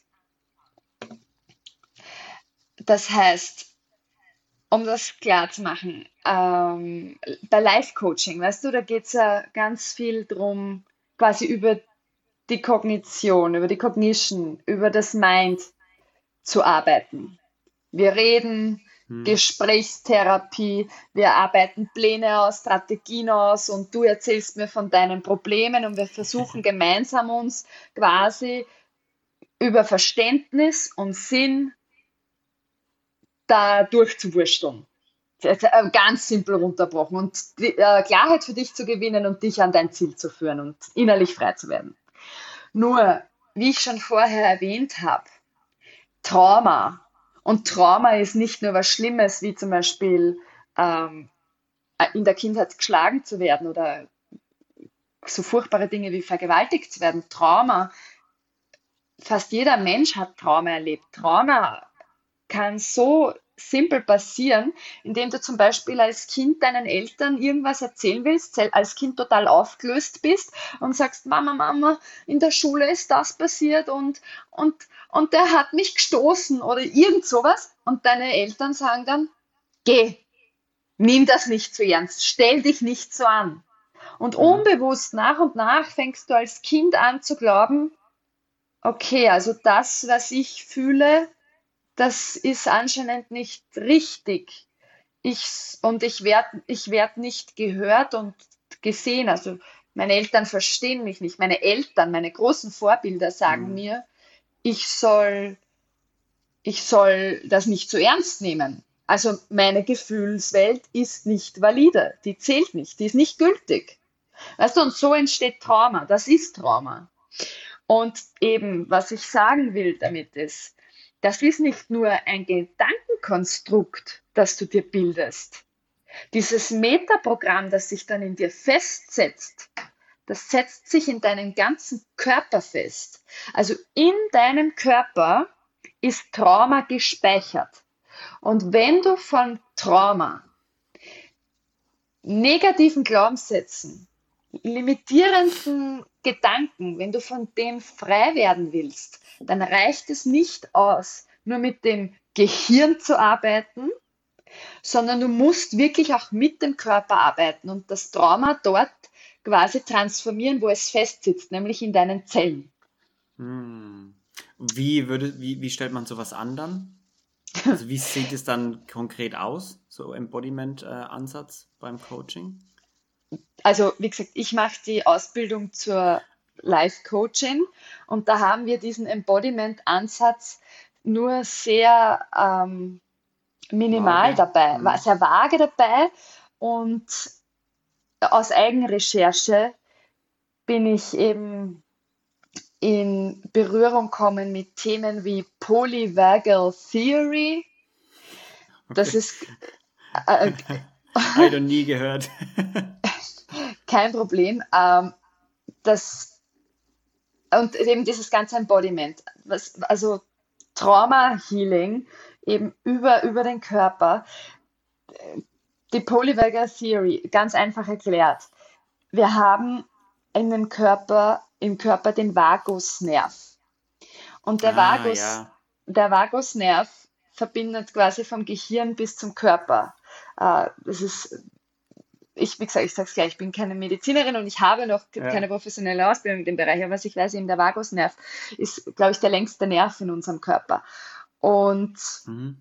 Speaker 2: Das heißt, um das klar zu machen, bei Life-Coaching, weißt du, da geht es ja ganz viel drum, quasi über die Kognition, über die Cognition, über das Mind zu arbeiten. Wir reden,
Speaker 1: Hm.
Speaker 2: Gesprächstherapie, wir arbeiten Pläne aus, Strategien aus und du erzählst mir von deinen Problemen und wir versuchen gemeinsam uns quasi über Verständnis und Sinn da durchzuwursteln. Ganz simpel runterbrochen und die Klarheit für dich zu gewinnen und dich an dein Ziel zu führen und innerlich frei zu werden. Nur, wie ich schon vorher erwähnt habe, Trauma. Und Trauma ist nicht nur was Schlimmes, wie zum Beispiel ähm, in der Kindheit geschlagen zu werden oder so furchtbare Dinge wie vergewaltigt zu werden, Trauma. Fast jeder Mensch hat Trauma erlebt. Trauma kann so simpel passieren, indem du zum Beispiel als Kind deinen Eltern irgendwas erzählen willst, als Kind total aufgelöst bist und sagst, Mama, Mama, in der Schule ist das passiert und, und der hat mich gestoßen oder irgend sowas. Und deine Eltern sagen dann, geh, nimm das nicht so ernst, stell dich nicht so an. Und unbewusst nach und nach fängst du als Kind an zu glauben, okay, also das, was ich fühle, das ist anscheinend nicht richtig. Ich werd nicht gehört und gesehen. Also meine Eltern verstehen mich nicht. Meine Eltern, meine großen Vorbilder sagen
Speaker 1: Mhm.
Speaker 2: mir, ich soll, ich soll das nicht so ernst nehmen. Also meine Gefühlswelt ist nicht valide. Die zählt nicht. Die ist nicht gültig. Weißt du, und so entsteht Trauma. Das ist Trauma. Und eben, was ich sagen will damit ist, das ist nicht nur ein Gedankenkonstrukt, das du dir bildest. Dieses Metaprogramm, das sich dann in dir festsetzt, das setzt sich in deinem ganzen Körper fest. Also in deinem Körper ist Trauma gespeichert. Und wenn du von Trauma, negativen Glaubenssätzen, limitierenden Gedanken, wenn du von dem frei werden willst, dann reicht es nicht aus, nur mit dem Gehirn zu arbeiten, sondern du musst wirklich auch mit dem Körper arbeiten und das Trauma dort quasi transformieren, wo es festsitzt, nämlich in deinen Zellen.
Speaker 1: Hm. Wie stellt man sowas an dann? Also wie sieht es dann konkret aus, so Embodiment-Ansatz beim Coaching?
Speaker 2: Also wie gesagt, ich mache die Ausbildung zur Life Coaching und da haben wir diesen Embodiment-Ansatz nur sehr minimal
Speaker 1: Vage.
Speaker 2: dabei, war
Speaker 1: Hm.
Speaker 2: sehr vage dabei und aus Eigenrecherche bin ich eben in Berührung kommen mit Themen wie Polyvagal Theory. Das
Speaker 1: Okay.
Speaker 2: ist äh,
Speaker 1: Habe ich noch nie gehört.
Speaker 2: kein Problem. Das, und eben dieses ganze Embodiment, also Trauma Healing eben über den Körper. Die Polyvagal Theory, ganz einfach erklärt. Wir haben im Körper den Vagusnerv. Und
Speaker 1: Ah, ja.
Speaker 2: Der Vagusnerv verbindet quasi vom Gehirn bis zum Körper. Das ist, wie gesagt, ich sage es gleich, ich bin keine Medizinerin und ich habe noch keine
Speaker 1: Ja.
Speaker 2: professionelle Ausbildung in dem Bereich, aber was ich weiß, eben der Vagusnerv ist, glaube ich, der längste Nerv in unserem Körper. Und
Speaker 1: Mhm.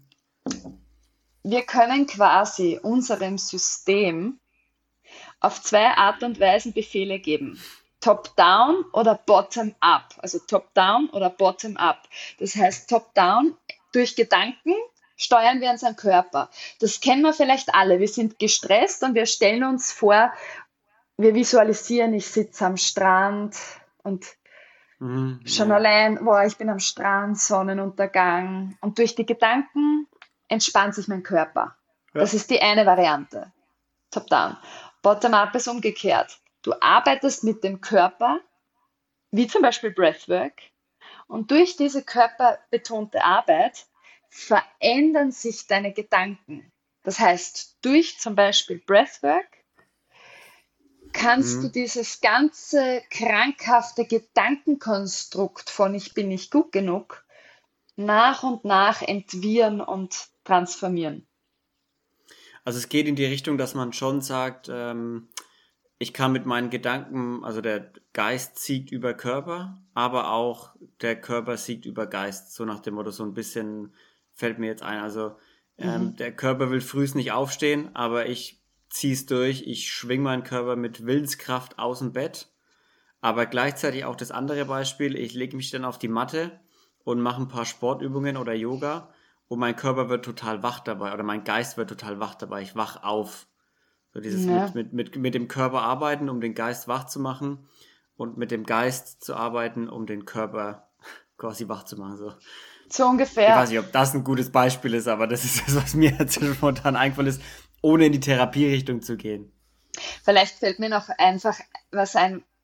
Speaker 2: wir können quasi unserem System auf zwei Art und Weisen Befehle geben. Top-down oder bottom-up. Also top-down oder bottom-up. Das heißt, top-down durch Gedanken steuern wir unseren Körper. Das kennen wir vielleicht alle. Wir sind gestresst und wir stellen uns vor, wir visualisieren, ich sitze am Strand und
Speaker 1: Mhm.
Speaker 2: schon
Speaker 1: Ja.
Speaker 2: allein, boah, ich bin am Strand, Sonnenuntergang. Und durch die Gedanken entspannt sich mein Körper. Das
Speaker 1: Ja.
Speaker 2: ist die eine Variante. Top-down. Bottom-up ist umgekehrt. Du arbeitest mit dem Körper, wie zum Beispiel Breathwork, und durch diese körperbetonte Arbeit verändern sich deine Gedanken. Das heißt, durch zum Beispiel Breathwork kannst du
Speaker 1: Mhm.
Speaker 2: dieses ganze krankhafte Gedankenkonstrukt von ich bin nicht gut genug nach und nach entwirren und transformieren.
Speaker 1: Also es geht in die Richtung, dass man schon sagt, ich kann mit meinen Gedanken, also der Geist siegt über Körper, aber auch der Körper siegt über Geist. So nach dem Motto, so ein bisschen fällt mir jetzt ein. Also
Speaker 2: Mhm.
Speaker 1: der Körper will frühst nicht aufstehen, aber ich ziehe es durch. Ich schwinge meinen Körper mit Willenskraft aus dem Bett. Aber gleichzeitig auch das andere Beispiel, ich lege mich dann auf die Matte und mache ein paar Sportübungen oder Yoga und mein Körper wird total wach dabei oder mein Geist wird total wach dabei. Ich wach auf. So dieses
Speaker 2: Ja.
Speaker 1: mit dem Körper arbeiten, um den Geist wach zu machen und mit dem Geist zu arbeiten, um den Körper quasi wach zu machen. So.
Speaker 2: So
Speaker 1: Ich
Speaker 2: ungefähr.
Speaker 1: weiß nicht, ob das ein gutes Beispiel ist, aber das ist das, was mir jetzt spontan eingefallen ist. ohne in die Therapierichtung zu gehen.
Speaker 2: Vielleicht fällt mir noch einfach was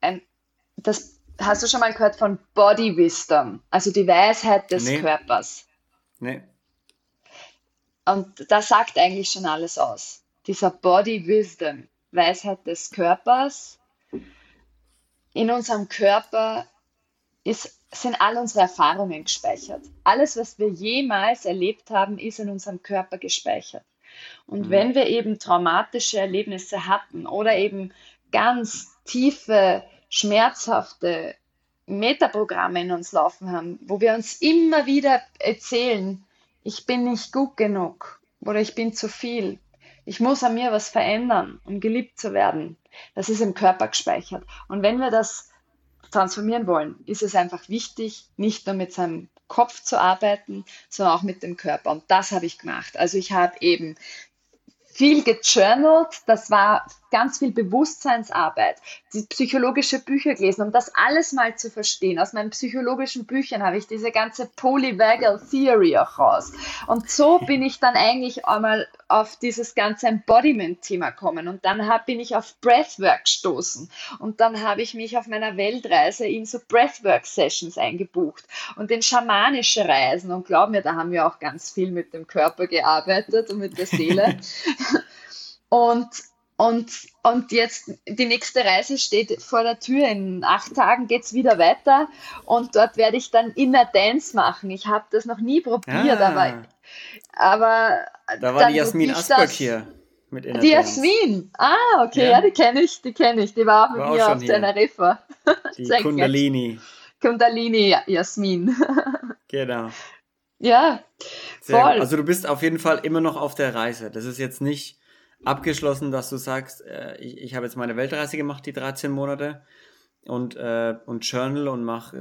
Speaker 2: das hast du schon mal gehört von Body Wisdom, also die Weisheit des
Speaker 1: Nee,
Speaker 2: Körpers.
Speaker 1: nee.
Speaker 2: Und das sagt eigentlich schon alles aus. Dieser Body Wisdom, Weisheit des Körpers. In unserem Körper sind all unsere Erfahrungen gespeichert. Alles, was wir jemals erlebt haben, ist in unserem Körper gespeichert. Und
Speaker 1: Mhm.
Speaker 2: wenn wir eben traumatische Erlebnisse hatten oder eben ganz tiefe, schmerzhafte Metaprogramme in uns laufen haben, wo wir uns immer wieder erzählen, ich bin nicht gut genug oder ich bin zu viel, ich muss an mir was verändern, um geliebt zu werden, das ist im Körper gespeichert. Und wenn wir das transformieren wollen, ist es einfach wichtig, nicht nur mit seinem Kopf zu arbeiten, sondern auch mit dem Körper. Und das habe ich gemacht. Also ich habe eben viel gejournalt, das war ganz viel Bewusstseinsarbeit, die psychologische Bücher gelesen, um das alles mal zu verstehen. Aus meinen psychologischen Büchern habe ich diese ganze Polyvagal Theory auch raus. Und so bin ich dann eigentlich einmal auf dieses ganze Embodiment-Thema gekommen. Und dann bin ich auf Breathwork gestoßen. Und dann habe ich mich auf meiner Weltreise in so Breathwork-Sessions eingebucht und in schamanische Reisen. Und glaub mir, da haben wir auch ganz viel mit dem Körper gearbeitet und mit der Seele. Und, und jetzt die nächste Reise steht vor der Tür. In 8 Tagen geht es wieder weiter und dort werde ich dann Inner Dance machen. Ich habe das noch nie probiert,
Speaker 1: Ah,
Speaker 2: aber
Speaker 1: da war die
Speaker 2: dann
Speaker 1: Jasmin
Speaker 2: probiere ich
Speaker 1: Asberg
Speaker 2: das.
Speaker 1: hier mit Inner
Speaker 2: Die
Speaker 1: Dance.
Speaker 2: Jasmin. Ah, okay, ja,
Speaker 1: Ja,
Speaker 2: die kenne ich, die kenne ich. Die war auch mit
Speaker 1: war auch
Speaker 2: mir
Speaker 1: schon
Speaker 2: auf
Speaker 1: hier.
Speaker 2: Teneriffa.
Speaker 1: Die
Speaker 2: Sehr nett.
Speaker 1: Kundalini.
Speaker 2: Kundalini Jasmin.
Speaker 1: Genau.
Speaker 2: Ja,
Speaker 1: Sehr gut.
Speaker 2: voll.
Speaker 1: Also du bist auf jeden Fall immer noch auf der Reise. Das ist jetzt nicht abgeschlossen, dass du sagst, ich habe jetzt meine Weltreise gemacht, die 13 Monate und Journal und mache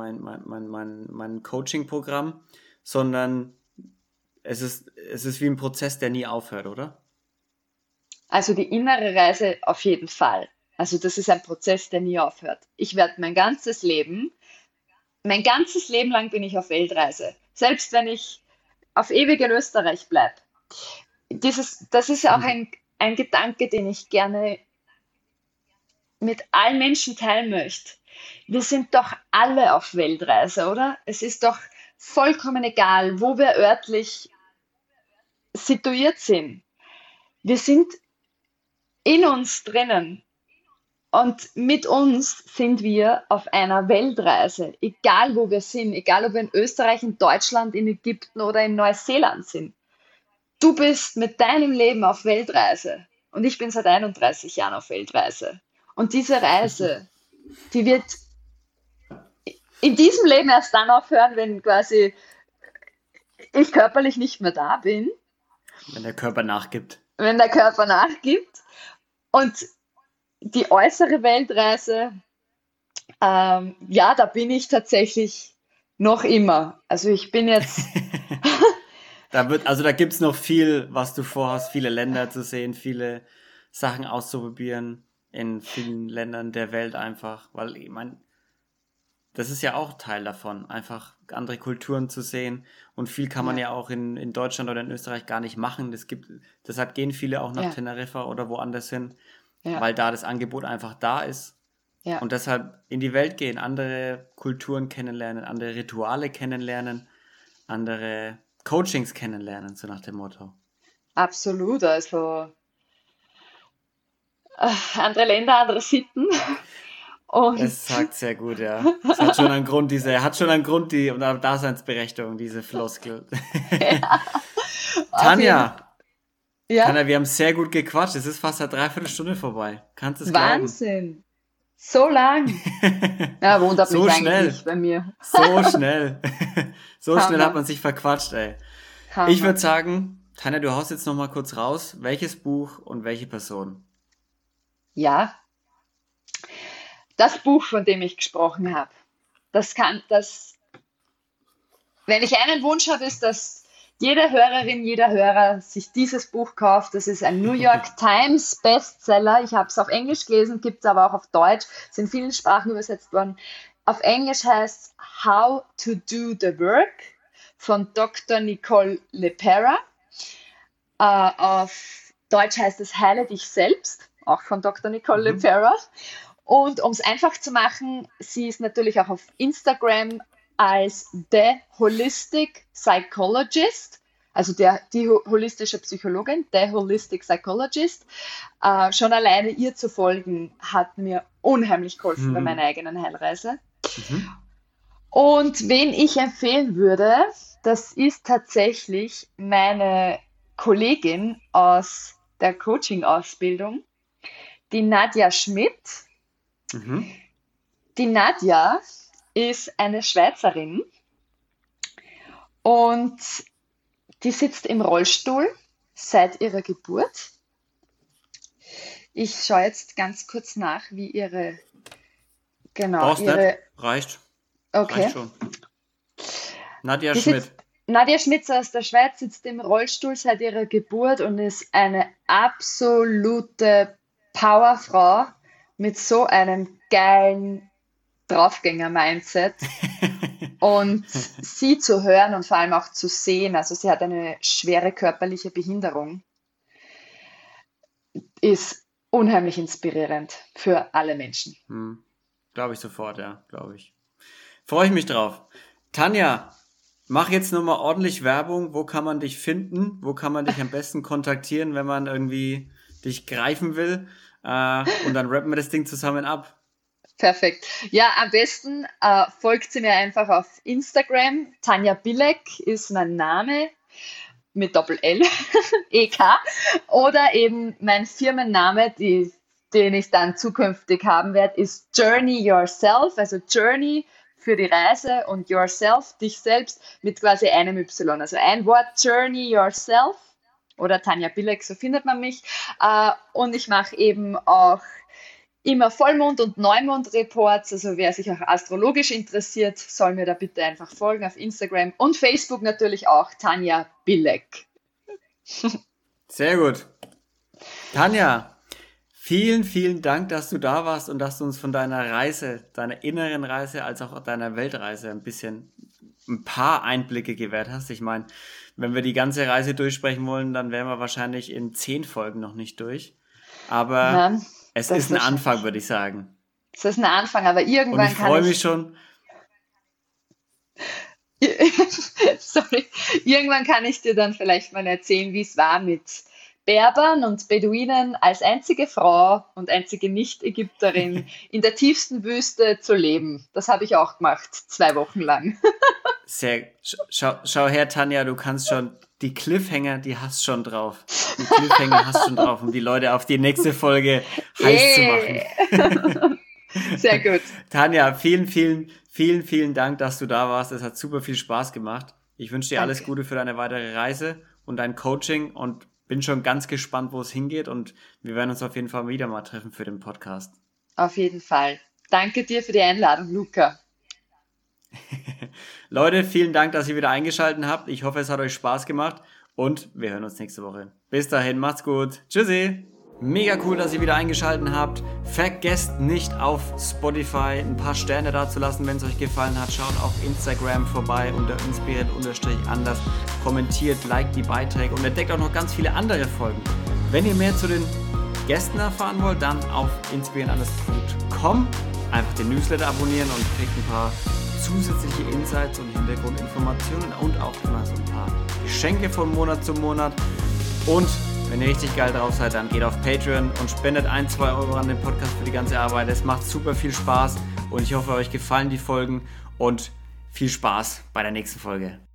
Speaker 1: mein Coaching-Programm, sondern es ist wie ein Prozess, der nie aufhört, oder?
Speaker 2: Also die innere Reise auf jeden Fall. Also das ist ein Prozess, der nie aufhört. Ich werde mein ganzes Leben lang bin ich auf Weltreise. Selbst wenn ich auf ewig in Österreich bleibe. Das ist ja auch ein Gedanke, den ich gerne mit allen Menschen teilen möchte. Wir sind doch alle auf Weltreise, oder? Es ist doch vollkommen egal, wo wir örtlich situiert sind. Wir sind in uns drinnen. Und mit uns sind wir auf einer Weltreise, egal wo wir sind, egal ob wir in Österreich, in Deutschland, in Ägypten oder in Neuseeland sind. Du bist mit deinem Leben auf Weltreise und ich bin seit 31 Jahren auf Weltreise. Und diese Reise, die wird in diesem Leben erst dann aufhören, wenn quasi ich körperlich nicht mehr da bin,
Speaker 1: Wenn der Körper nachgibt.
Speaker 2: wenn der Körper nachgibt. Und die äußere Weltreise, ja, da bin ich tatsächlich noch immer. Also ich bin jetzt,
Speaker 1: Da gibt es noch viel, was du vorhast, viele Länder zu sehen, viele Sachen auszuprobieren in vielen Ländern der Welt einfach, weil ich meine, das ist ja auch Teil davon, einfach andere Kulturen zu sehen und viel kann man
Speaker 2: ja,
Speaker 1: ja auch in Deutschland oder in Österreich gar nicht machen. Deshalb gehen viele auch nach
Speaker 2: ja,
Speaker 1: Teneriffa oder woanders hin,
Speaker 2: ja,
Speaker 1: weil da das Angebot einfach da ist
Speaker 2: ja,
Speaker 1: und deshalb in die Welt gehen, andere Kulturen kennenlernen, andere Rituale kennenlernen, andere Coachings kennenlernen, so nach dem Motto.
Speaker 2: absolut. Also andere Länder, andere Sitten. Und
Speaker 1: Es sagt sehr gut, ja. Es hat schon einen Grund, die und eine Daseinsberechtigung, diese Floskel.
Speaker 2: auf jeden
Speaker 1: Tanja,
Speaker 2: Fall, ja,
Speaker 1: wir haben sehr gut gequatscht. Es ist fast eine Dreiviertelstunde vorbei. Kannst du es glauben?
Speaker 2: Wahnsinn. So lang. Ja, wundert mich
Speaker 1: So
Speaker 2: eigentlich
Speaker 1: schnell.
Speaker 2: nicht bei mir.
Speaker 1: So schnell. So schnell hat
Speaker 2: Hammer,
Speaker 1: man sich verquatscht, ey. Ich
Speaker 2: Hammer.
Speaker 1: würde sagen, Tanja, du haust jetzt noch mal kurz raus. Welches Buch und welche Person?
Speaker 2: Ja, das Buch, von dem ich gesprochen habe, wenn ich einen Wunsch habe, ist, dass jede Hörerin, jeder Hörer sich dieses Buch kauft. Das ist ein New York Times Bestseller. Ich habe es auf Englisch gelesen, gibt es aber auch auf Deutsch, ist in vielen Sprachen übersetzt worden. Auf Englisch heißt es How to Do the Work von Dr. Nicole LePera. Auf Deutsch heißt es Heile dich selbst, auch von Dr. Nicole LePera. Und um es einfach zu machen, sie ist natürlich auch auf Instagram als The Holistic Psychologist, also die holistische Psychologin, The Holistic Psychologist. Schon alleine ihr zu folgen, hat mir unheimlich geholfen bei meiner eigenen Heilreise. Und wen ich empfehlen würde, das ist tatsächlich meine Kollegin aus der Coaching-Ausbildung, die Nadja Schmidt. Die Nadja ist eine Schweizerin und die sitzt im Rollstuhl seit ihrer Geburt. Ich schaue jetzt ganz kurz nach, wie ihre... Genau,
Speaker 1: Brauchst
Speaker 2: ihre...
Speaker 1: nicht. Reicht.
Speaker 2: Okay.
Speaker 1: Reicht schon. Nadja Schmidt.
Speaker 2: Nadja Schmidt aus der Schweiz sitzt im Rollstuhl seit ihrer Geburt und ist eine absolute Powerfrau mit so einem geilen Draufgänger-Mindset. Und sie zu hören und vor allem auch zu sehen, also sie hat eine schwere körperliche Behinderung, ist unheimlich inspirierend für alle Menschen.
Speaker 1: Glaube ich sofort, ja, glaube ich. Freue ich mich drauf. Tanja, mach jetzt nochmal ordentlich Werbung. Wo kann man dich finden? Wo kann man dich am besten kontaktieren, wenn man irgendwie dich greifen will? Und dann rappen wir das Ding zusammen ab.
Speaker 2: Perfekt. Ja, am besten folgt sie mir einfach auf Instagram. Tanja Bilek ist mein Name mit Doppel-L, E-K. Oder eben mein Firmenname, den ich dann zukünftig haben werde, ist Journey Yourself, also Journey für die Reise und Yourself, dich selbst, mit quasi einem Y. Also ein Wort, Journey Yourself oder Tanja Bilek, so findet man mich. Und ich mache eben auch immer Vollmond- und Neumond-Reports, also wer sich auch astrologisch interessiert, soll mir da bitte einfach folgen auf Instagram und Facebook natürlich auch, Tanja Bilek.
Speaker 1: Sehr gut. Tanja, vielen, vielen Dank, dass du da warst und dass du uns von deiner Reise, deiner inneren Reise, als auch deiner Weltreise ein paar Einblicke gewährt hast. Ich meine, wenn wir die ganze Reise durchsprechen wollen, dann wären wir wahrscheinlich in 10 Folgen noch nicht durch. Aber ja, es ist ein Anfang, würde ich sagen.
Speaker 2: Es ist ein Anfang, aber irgendwann
Speaker 1: und ich freue mich schon.
Speaker 2: Sorry. Irgendwann kann ich dir dann vielleicht mal erzählen, wie es war mit Berbern und Beduinen als einzige Frau und einzige Nicht-Ägypterin in der tiefsten Wüste zu leben. Das habe ich auch gemacht, 2 Wochen lang.
Speaker 1: Schau her, Tanja, du kannst schon, die Cliffhanger, die hast schon drauf. Die Cliffhanger hast schon drauf, um die Leute auf die nächste Folge heiß zu machen.
Speaker 2: Sehr gut.
Speaker 1: Tanja, vielen, vielen, vielen, vielen Dank, dass du da warst. Es hat super viel Spaß gemacht. Ich wünsche dir alles Gute für deine weitere Reise und dein Coaching und bin schon ganz gespannt, wo es hingeht und wir werden uns auf jeden Fall wieder mal treffen für den Podcast.
Speaker 2: Auf jeden Fall. Danke dir für die Einladung, Luca.
Speaker 1: Leute, vielen Dank, dass ihr wieder eingeschaltet habt. Ich hoffe, es hat euch Spaß gemacht und wir hören uns nächste Woche. Bis dahin, macht's gut. Tschüssi. Mega cool, dass ihr wieder eingeschaltet habt. Vergesst nicht auf Spotify ein paar Sterne dazulassen, wenn es euch gefallen hat. Schaut auf Instagram vorbei unter inspiriert_anders. Kommentiert, liked die Beiträge und entdeckt auch noch ganz viele andere Folgen. Wenn ihr mehr zu den Gästen erfahren wollt, dann auf inspiriert_anders.com einfach den Newsletter abonnieren und kriegt ein paar zusätzliche Insights und Hintergrundinformationen und auch immer so ein paar Geschenke von Monat zu Monat. Und wenn ihr richtig geil drauf seid, dann geht auf Patreon und spendet 1-2 Euro an den Podcast für die ganze Arbeit. Es macht super viel Spaß und ich hoffe, euch gefallen die Folgen und viel Spaß bei der nächsten Folge.